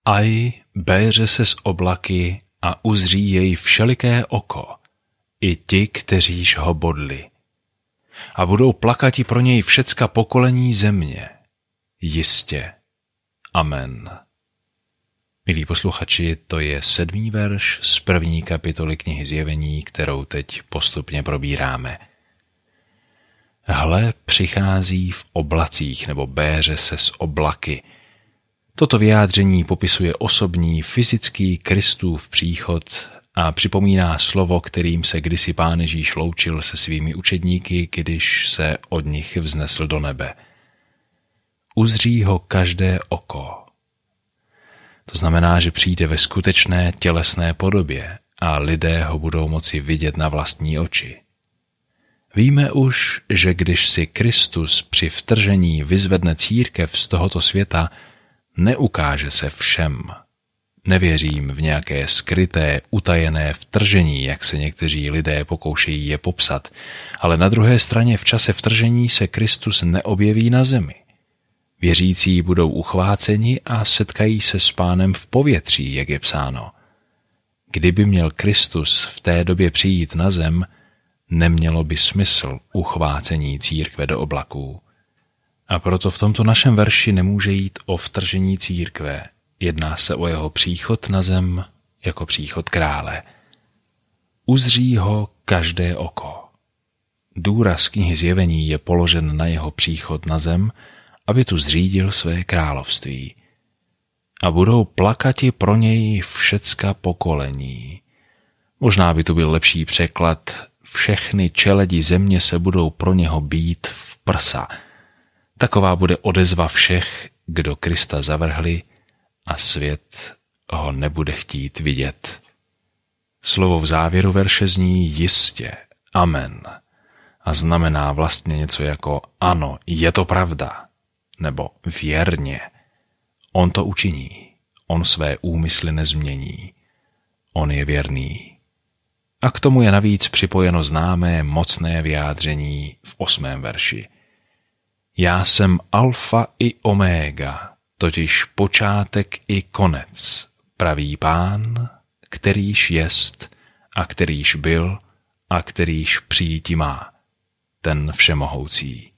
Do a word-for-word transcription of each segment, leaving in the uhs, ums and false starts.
Aj béře se z oblaky a uzří jej všeliké oko, i ti, kteříž ho bodli. A budou plakati pro něj všecka pokolení země. Jistě. Amen. Milí posluchači, to je sedmý verš z první kapitoly knihy Zjevení, kterou teď postupně probíráme. Hle, přichází v oblacích, nebo béře se z oblaky. Toto vyjádření popisuje osobní, fyzický Kristův příchod a připomíná slovo, kterým se kdysi Pán Ježíš loučil se svými učedníky, když se od nich vznesl do nebe. Uzří ho každé oko. To znamená, že přijde ve skutečné tělesné podobě a lidé ho budou moci vidět na vlastní oči. Víme už, že když si Kristus při vtržení vyzvedne církev z tohoto světa, neukáže se všem. Nevěřím v nějaké skryté, utajené vtržení, jak se někteří lidé pokoušejí je popsat, ale na druhé straně v čase vtržení se Kristus neobjeví na zemi. Věřící budou uchváceni a setkají se s Pánem v povětří, jak je psáno. Kdyby měl Kristus v té době přijít na zem, nemělo by smysl uchvácení církve do oblaků. A proto v tomto našem verši nemůže jít o vtržení církve. Jedná se o jeho příchod na zem jako příchod krále. Uzří ho každé oko. Důraz knihy Zjevení je položen na jeho příchod na zem, aby tu zřídil své království. A budou plakati pro něj všecka pokolení. Možná by tu byl lepší překlad: všechny čeledi země se budou pro něho bít v prsa. Taková bude odezva všech, kdo Krista zavrhli, a svět ho nebude chtít vidět. Slovo v závěru verše zní jistě, amen, a znamená vlastně něco jako ano, je to pravda, nebo věrně. On to učiní, on své úmysly nezmění, on je věrný. A k tomu je navíc připojeno známé mocné vyjádření v osmém verši. Já jsem alfa i omega, totiž počátek i konec, praví Pán, kterýž jest a kterýž byl a kterýž přijíti má, ten všemohoucí.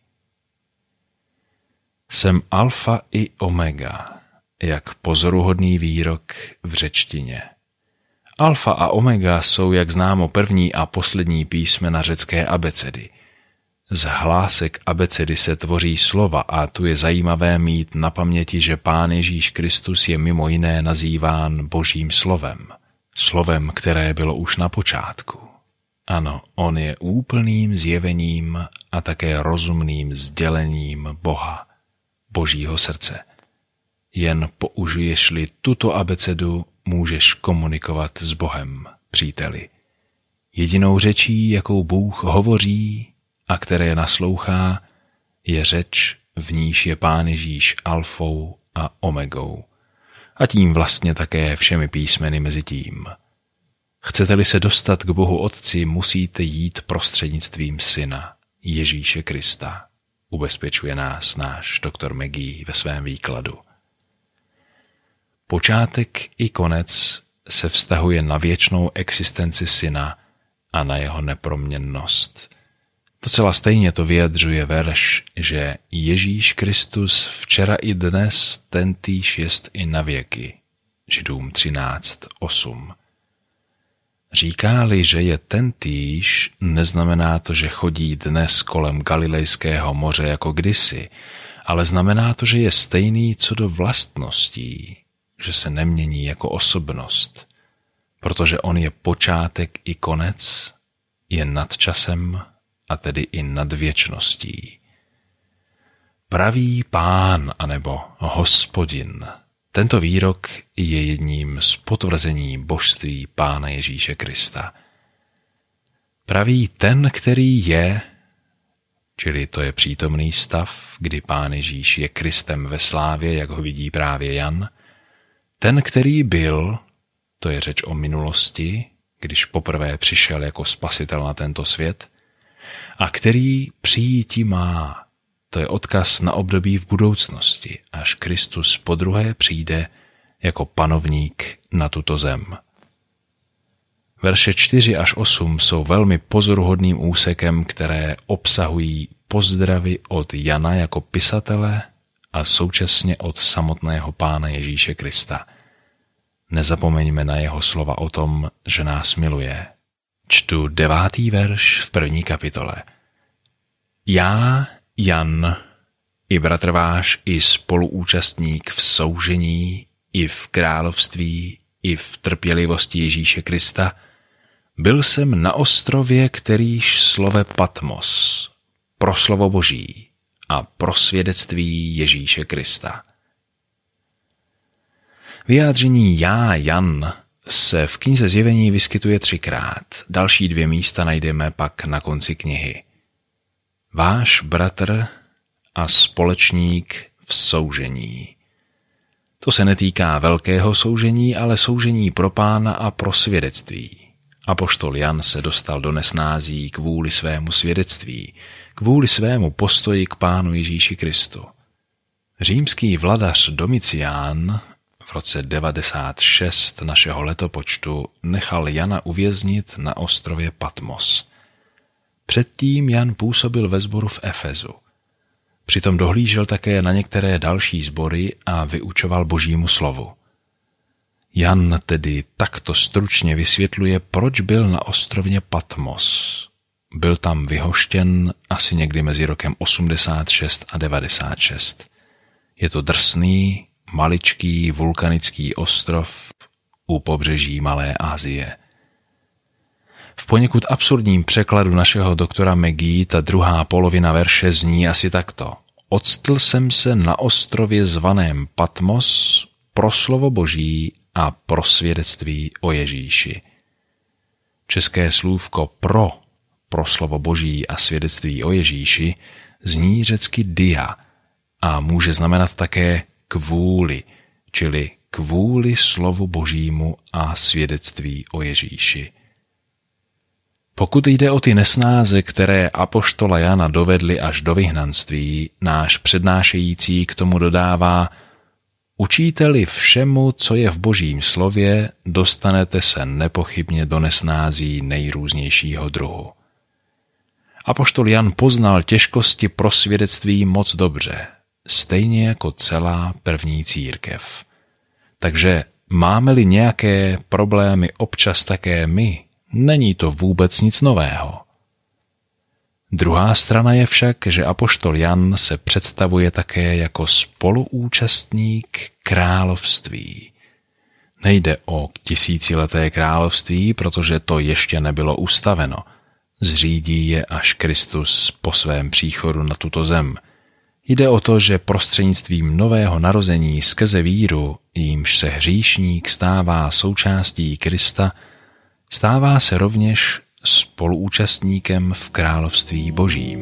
Jsem alfa i omega, jak pozoruhodný výrok v řečtině. Alfa a omega jsou, jak známo, první a poslední písmena řecké abecedy. Z hlásek abecedy se tvoří slova a tu je zajímavé mít na paměti, že Pán Ježíš Kristus je mimo jiné nazýván Božím slovem. Slovem, které bylo už na počátku. Ano, on je úplným zjevením a také rozumným sdělením Boha, Božího srdce. Jen použiješ-li tuto abecedu, můžeš komunikovat s Bohem, příteli. Jedinou řečí, jakou Bůh hovoří a které naslouchá, je řeč, v níž je Pán Ježíš alfou a omegou. A tím vlastně také všemi písmeny mezi tím. Chcete-li se dostat k Bohu Otci, musíte jít prostřednictvím Syna, Ježíše Krista. Ubezpečuje nás náš doktor Magee ve svém výkladu. Počátek i konec se vztahuje na věčnou existenci Syna a na jeho neproměnnost. Docela stejně to vyjadřuje verš, že Ježíš Kristus včera i dnes tentýž jest i na věky. Židům třináct osm. Říká-li, že je tentýž, neznamená to, že chodí dnes kolem Galilejského moře jako kdysi, ale znamená to, že je stejný co do vlastností, že se nemění jako osobnost, protože on je počátek i konec, je nad časem a tedy i nad věčností. Pravý Pán anebo Hospodin. Tento výrok je jedním z potvrzení božství Pána Ježíše Krista. Praví ten, který je, čili to je přítomný stav, kdy Pán Ježíš je Kristem ve slávě, jak ho vidí právě Jan. Ten, který byl, to je řeč o minulosti, když poprvé přišel jako spasitel na tento svět, a který přijíti má, to je odkaz na období v budoucnosti, až Kristus podruhé přijde jako panovník na tuto zem. Verše čtyři až osm jsou velmi pozoruhodným úsekem, které obsahují pozdravy od Jana jako pisatele a současně od samotného Pána Ježíše Krista. Nezapomeňme na jeho slova o tom, že nás miluje. Čtu devátý verš v první kapitole. Já, Jan, i bratr váš, i spoluúčastník v soužení, i v království, i v trpělivosti Ježíše Krista, byl jsem na ostrově, kterýž slove Patmos, pro slovo Boží a pro svědectví Ježíše Krista. Vyjádření já, Jan, se v knize Zjevení vyskytuje třikrát. Další dvě místa najdeme pak na konci knihy. Váš bratr a společník v soužení. To se netýká velkého soužení, ale soužení pro Pána a pro svědectví. Apoštol Jan se dostal do nesnází kvůli svému svědectví, kvůli svému postoji k Pánu Ježíši Kristu. Římský vladař Domicián v roce devadesát šest našeho letopočtu nechal Jana uvěznit na ostrově Patmos. Předtím Jan působil ve sboru v Efezu. Přitom dohlížel také na některé další sbory a vyučoval Božímu slovu. Jan tedy takto stručně vysvětluje, proč byl na ostrově Patmos. Byl tam vyhoštěn asi někdy mezi rokem osmdesát šest a devadesát šest. Je to drsný, maličký vulkanický ostrov u pobřeží Malé Asie. V poněkud absurdním překladu našeho doktora Magee ta druhá polovina verše zní asi takto. Octl jsem se na ostrově zvaném Patmos pro slovo Boží a pro svědectví o Ježíši. České slůvko pro, pro slovo Boží a svědectví o Ježíši zní řecky dia a může znamenat také kvůli, čili kvůli slovu Božímu a svědectví o Ježíši. Pokud jde o ty nesnáze, které apoštola Jana dovedly až do vyhnanství, náš přednášející k tomu dodává: učíte-li všemu, co je v Božím slově, dostanete se nepochybně do nesnází nejrůznějšího druhu. Apoštol Jan poznal těžkosti pro svědectví moc dobře, stejně jako celá první církev. Takže máme-li nějaké problémy občas také my, není to vůbec nic nového. Druhá strana je však, že apoštol Jan se představuje také jako spoluúčastník království. Nejde o tisícileté království, protože to ještě nebylo ustaveno. Zřídí je až Kristus po svém příchodu na tuto zem. Jde o to, že prostřednictvím nového narození skrze víru, jímž se hříšník stává součástí Krista, stává se rovněž spoluúčastníkem v království Božím.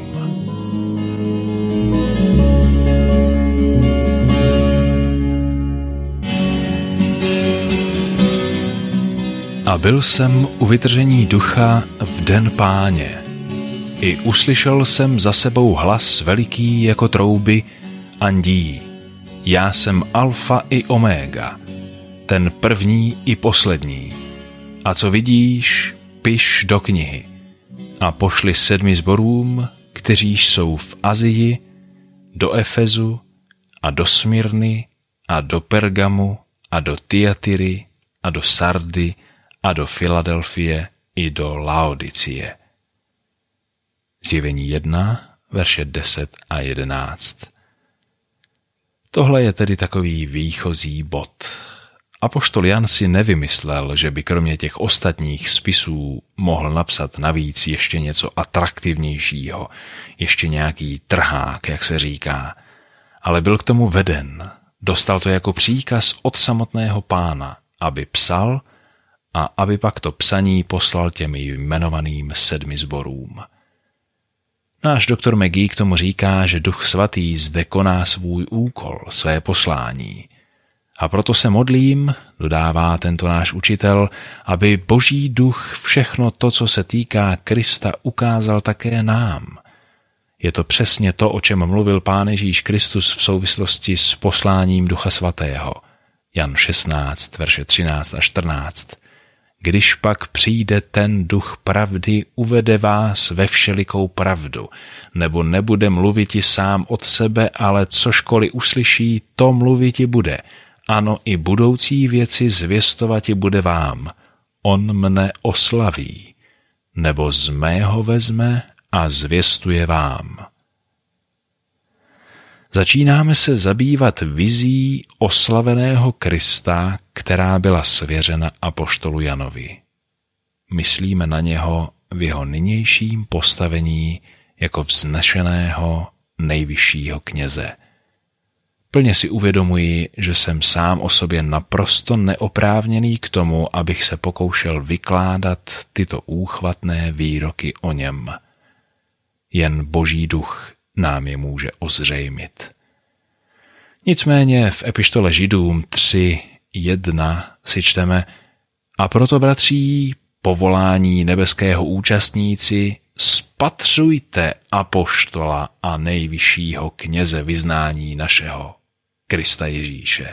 A byl jsem u vytržení ducha v den Páně. I uslyšel jsem za sebou hlas veliký jako trouby andí. Já jsem alfa i omega, ten první i poslední. A co vidíš, piš do knihy a pošli sedmi sborům, kteříž jsou v Asii, do Efezu a do Smyrny a do Pergamu a do Tyatiry a do Sardy a do Filadelfie i do Laodicie. Zjevení jedna, verše deset a jedenáct. Tohle je tedy takový výchozí bod. Apoštol Jan si nevymyslel, že by kromě těch ostatních spisů mohl napsat navíc ještě něco atraktivnějšího, ještě nějaký trhák, jak se říká, ale byl k tomu veden. Dostal to jako příkaz od samotného Pána, aby psal a aby pak to psaní poslal těm jmenovaným sedmi sborům. Náš doktor Magee k tomu říká, že Duch Svatý zde koná svůj úkol, své poslání. A proto se modlím, dodává tento náš učitel, aby Boží duch všechno to, co se týká Krista, ukázal také nám. Je to přesně to, o čem mluvil Pán Ježíš Kristus v souvislosti s posláním Ducha Svatého. Jan šestnáct, verše třináct a čtrnáct. Když pak přijde ten duch pravdy, uvede vás ve všelikou pravdu, nebo nebude mluviti sám od sebe, ale cožkoliv uslyší, to mluviti bude. Ano, i budoucí věci zvěstovati bude vám. On mne oslaví, nebo z mého vezme a zvěstuje vám. Začínáme se zabývat vizí oslaveného Krista, která byla svěřena apoštolu Janovi. Myslíme na něho v jeho nynějším postavení jako vznešeného nejvyššího kněze. Plně si uvědomuji, že jsem sám o sobě naprosto neoprávněný k tomu, abych se pokoušel vykládat tyto úchvatné výroky o něm. Jen Boží duch nám je může ozřejmit. Nicméně v epištole Židům tři jedna si čteme: a proto, bratří, povolání nebeského účastníci, spatřujte apoštola a nejvyššího kněze vyznání našeho, Krista Ježíše.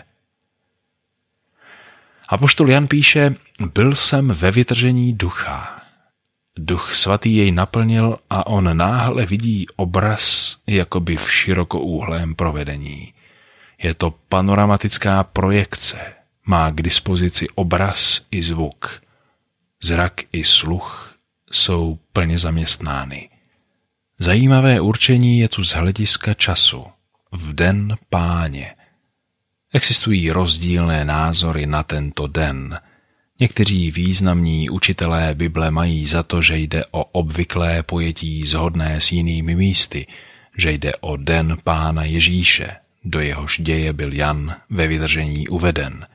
Apoštol Jan píše: byl jsem ve vytržení ducha. Duch svatý jej naplnil a on náhle vidí obraz jakoby v širokoúhlém provedení. Je to panoramatická projekce, má k dispozici obraz i zvuk. Zrak i sluch jsou plně zaměstnány. Zajímavé určení je tu z hlediska času, v den Páně. Existují rozdílné názory na tento den. Někteří významní učitelé Bible mají za to, že jde o obvyklé pojetí shodné s jinými místy, že jde o den Pána Ježíše, do jehož děje byl Jan ve vydržení uveden.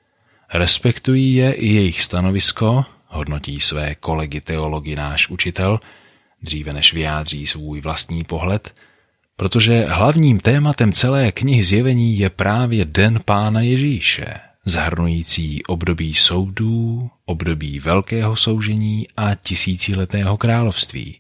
Respektují je i jejich stanovisko, hodnotí své kolegy teology náš učitel, dříve než vyjádří svůj vlastní pohled, protože hlavním tématem celé knihy Zjevení je právě den Pána Ježíše, zahrnující období soudů, období velkého soužení a tisíciletého království.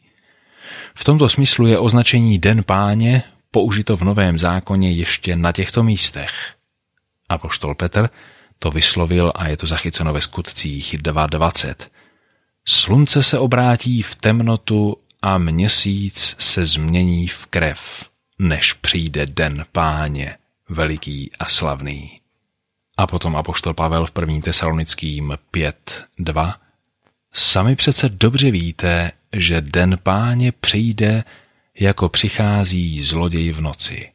V tomto smyslu je označení Den Páně použito v Novém zákoně ještě na těchto místech. Apoštol Petr to vyslovil a je to zachyceno ve Skutcích dva dvacet. Slunce se obrátí v temnotu a měsíc se změní v krev, než přijde Den Páně, veliký a slavný. A potom apoštol Pavel v první Tesalonickým pět dva. Sami přece dobře víte, že Den Páně přijde, jako přichází zloděj v noci.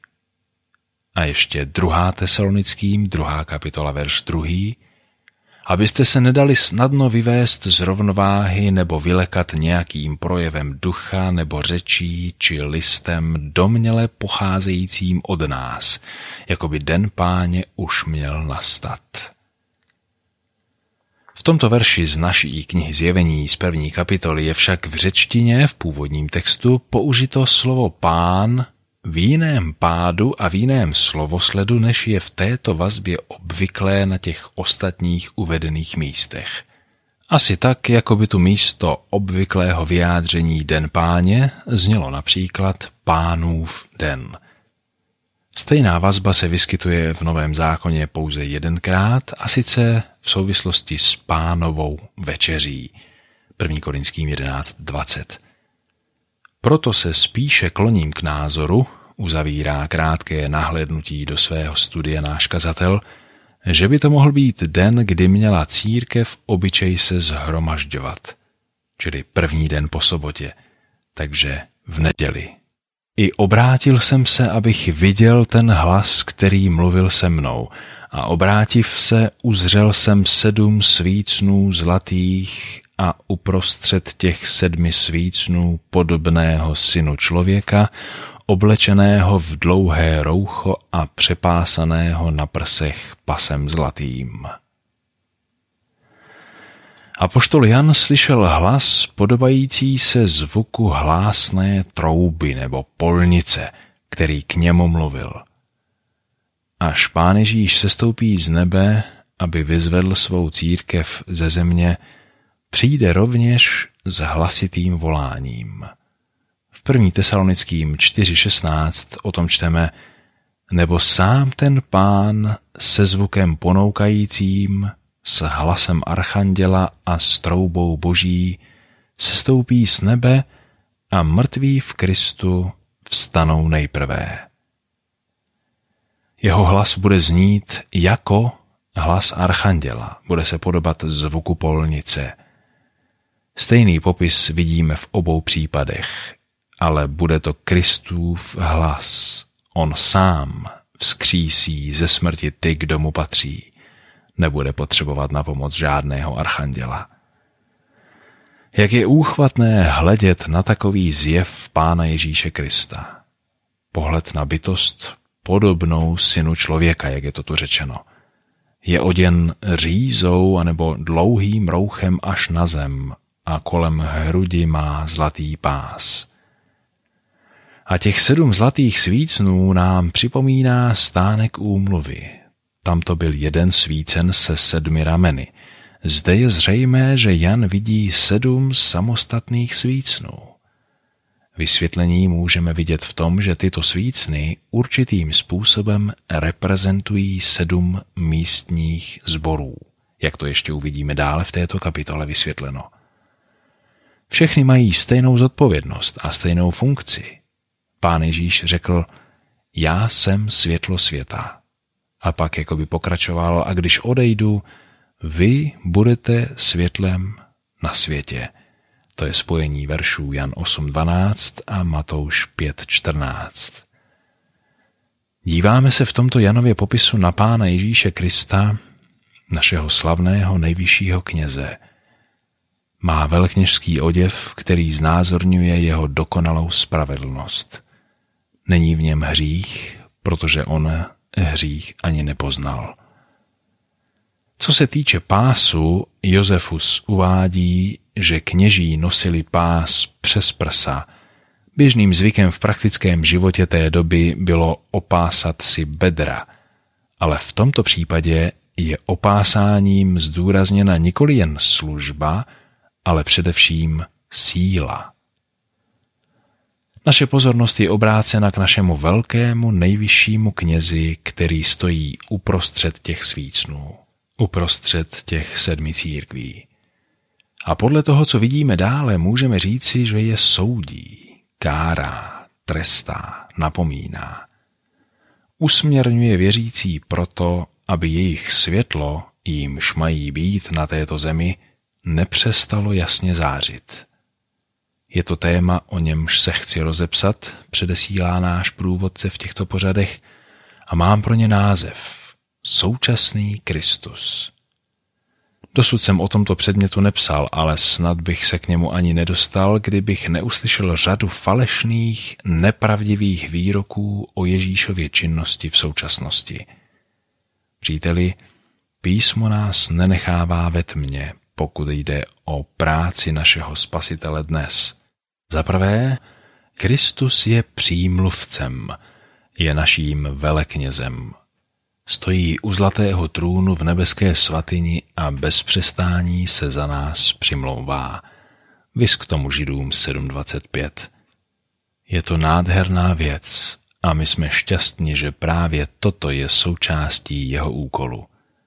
A ještě druhá Tesalonickým, druhá kapitola, verš druhý. Abyste se nedali snadno vyvést z rovnováhy nebo vylekat nějakým projevem ducha nebo řečí či listem domněle pocházejícím od nás, jako by Den Páně už měl nastat. V tomto verši z naší knihy Zjevení z první kapitoly je však v řečtině v původním textu použito slovo Pán v jiném pádu a v jiném slovosledu, než je v této vazbě obvyklé na těch ostatních uvedených místech. Asi tak, jako by tu místo obvyklého vyjádření Den Páně znělo například Pánův den. Stejná vazba se vyskytuje v Novém zákoně pouze jedenkrát, a sice v souvislosti s Pánovou večeří. první Korinským jedenáct dvacet. Proto se spíše kloním k názoru, uzavírá krátké nahlédnutí do svého studia náš kazatel, že by to mohl být den, kdy měla církev obyčej se shromažďovat, čili první den po sobotě, takže v neděli. I obrátil jsem se, abych viděl ten hlas, který mluvil se mnou, a obrátiv se, uzřel jsem sedm svícnů zlatých a uprostřed těch sedmi svícnů podobného synu člověka, oblečeného v dlouhé roucho a přepásaného na prsech pasem zlatým. Apoštol Jan slyšel hlas podobající se zvuku hlásné trouby nebo polnice, který k němu mluvil. Až Pán Ježíš sestoupí z nebe, aby vyzvedl svou církev ze země, přijde rovněž s hlasitým voláním. V první Tesalonickým čtyři šestnáct o tom čteme: nebo sám ten Pán se zvukem ponoukajícím, s hlasem archanděla a s troubou boží sestoupí z nebe a mrtví v Kristu vstanou nejprve. Jeho hlas bude znít jako hlas archanděla, bude se podobat zvuku polnice. Stejný popis vidíme v obou případech, ale bude to Kristův hlas. On sám vzkřísí ze smrti ty, kdo mu patří. Nebude potřebovat na pomoc žádného archanděla. Jak je úchvatné hledět na takový zjev Pána Ježíše Krista. Pohled na bytost podobnou synu člověka, jak je to tu řečeno. Je oděn řízou anebo dlouhým rouchem až na zem a kolem hrudi má zlatý pás. A těch sedm zlatých svícnů nám připomíná stánek úmluvy. Tamto byl jeden svícen se sedmi rameny. Zde je zřejmé, že Jan vidí sedm samostatných svícnů. Vysvětlení můžeme vidět v tom, že tyto svícny určitým způsobem reprezentují sedm místních sborů, jak to ještě uvidíme dále v této kapitole vysvětleno. Všechny mají stejnou zodpovědnost a stejnou funkci. Pán Ježíš řekl, já jsem světlo světa. A pak jakoby pokračoval, a když odejdu, vy budete světlem na světě. To je spojení veršů Jan osm dvanáct a Matouš pět čtrnáct. Díváme se v tomto Janově popisu na Pána Ježíše Krista, našeho slavného nejvyššího kněze. Má velekněžský oděv, který znázorňuje jeho dokonalou spravedlnost. Není v něm hřích, protože on hřích ani nepoznal. Co se týče pásu, Josefus uvádí, že kněží nosili pás přes prsa. Běžným zvykem v praktickém životě té doby bylo opásat si bedra, ale v tomto případě je opásáním zdůrazněna nikoli jen služba, ale především síla. Naše pozornost je obrácena k našemu velkému nejvyššímu knězi, který stojí uprostřed těch svícnů, uprostřed těch sedmi církví. A podle toho, co vidíme dále, můžeme říci, že je soudí, kárá, trestá, napomíná. Usměrňuje věřící proto, aby jejich světlo, jímž mají být na této zemi, nepřestalo jasně zářit. Je to téma, o němž se chci rozepsat, předesílá náš průvodce v těchto pořadech, a mám pro ně název Současný Kristus. Dosud jsem o tomto předmětu nepsal, ale snad bych se k němu ani nedostal, kdybych neuslyšel řadu falešných, nepravdivých výroků o Ježíšově činnosti v současnosti. Příteli, písmo nás nenechává ve tmě, pokud jde o práci našeho Spasitele dnes. Za prvé, Kristus je přímluvcem, je naším veleknězem. Stojí u zlatého trůnu v nebeské svatyni a bez přestání se za nás přimlouvá. Viz k tomu Židům sedm dvacet pět. Je to nádherná věc a my jsme šťastní, že právě toto je součástí jeho úkolu.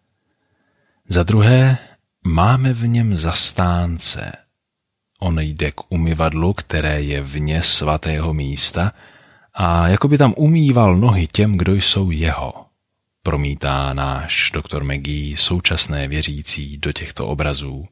Za druhé, máme v něm zastánce. On jde k umyvadlu, které je vně svatého místa, a jako by tam umýval nohy těm, kdo jsou jeho. Promítá náš doktor McGee současné věřící do těchto obrazů.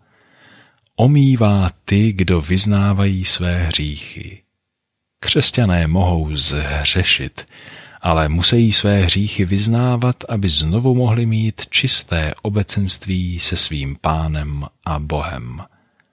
Omývá ty, kdo vyznávají své hříchy. Křesťané mohou zhřešit, ale musí své hříchy vyznávat, aby znovu mohli mít čisté obecenství se svým Pánem a Bohem.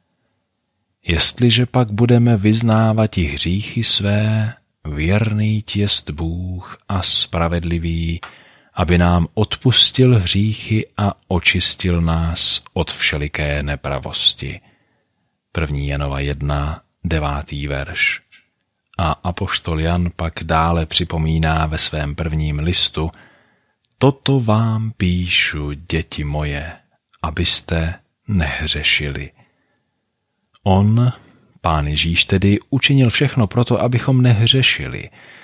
Jestliže pak budeme vyznávat i hříchy své, věrný jest Bůh a spravedlivý, aby nám odpustil hříchy a očistil nás od všeliké nepravosti. První Janova jedna, devátý verš. A apoštol Jan pak dále připomíná ve svém prvním listu: Toto vám píšu, děti moje, abyste nehřešili. On, Pán Ježíš tedy, učinil všechno proto, abychom nehřešili.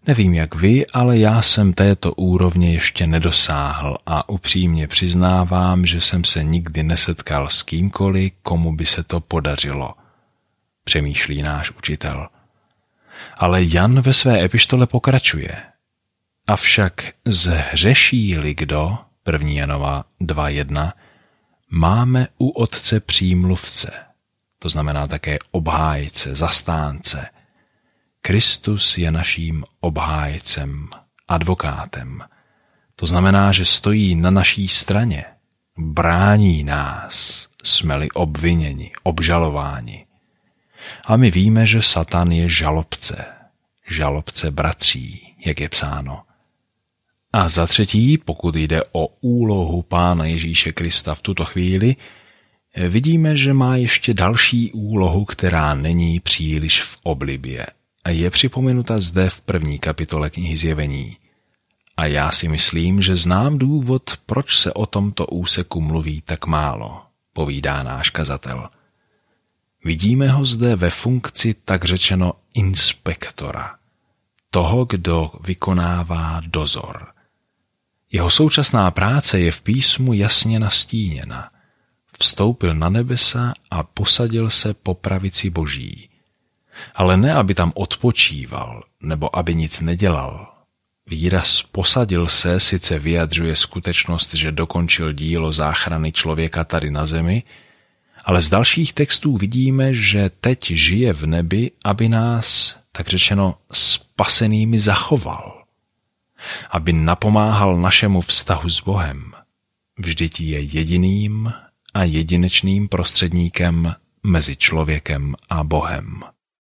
Nevím jak vy, ale já jsem této úrovně ještě nedosáhl a upřímně přiznávám, že jsem se nikdy nesetkal s kýmkoliv, komu by se to podařilo, přemýšlí náš učitel. Ale Jan ve své epištole pokračuje. Avšak zhřeší-li kdo, první Janova dva jedna, máme u Otce přímluvce, to znamená také obhájce, zastánce. Kristus je naším obhájcem, advokátem. To znamená, že stojí na naší straně, brání nás, jsme-li obviněni, obžalováni. A my víme, že Satan je žalobce, žalobce bratří, jak je psáno. A za třetí, pokud jde o úlohu Pána Ježíše Krista v tuto chvíli, vidíme, že má ještě další úlohu, která není příliš v oblibě. A je připomenuta zde v první kapitole knihy Zjevení. A já si myslím, že znám důvod, proč se o tomto úseku mluví tak málo, povídá náš kazatel. Vidíme ho zde ve funkci tak řečeno inspektora, toho, kdo vykonává dozor. Jeho současná práce je v písmu jasně nastíněna. Vstoupil na nebesa a posadil se po pravici Boží. Ale ne, aby tam odpočíval, nebo aby nic nedělal. Výraz posadil se sice vyjadřuje skutečnost, že dokončil dílo záchrany člověka tady na zemi, ale z dalších textů vidíme, že teď žije v nebi, aby nás, tak řečeno, spasenými zachoval. Aby napomáhal našemu vztahu s Bohem. Vždyť je jediným a jedinečným prostředníkem mezi člověkem a Bohem.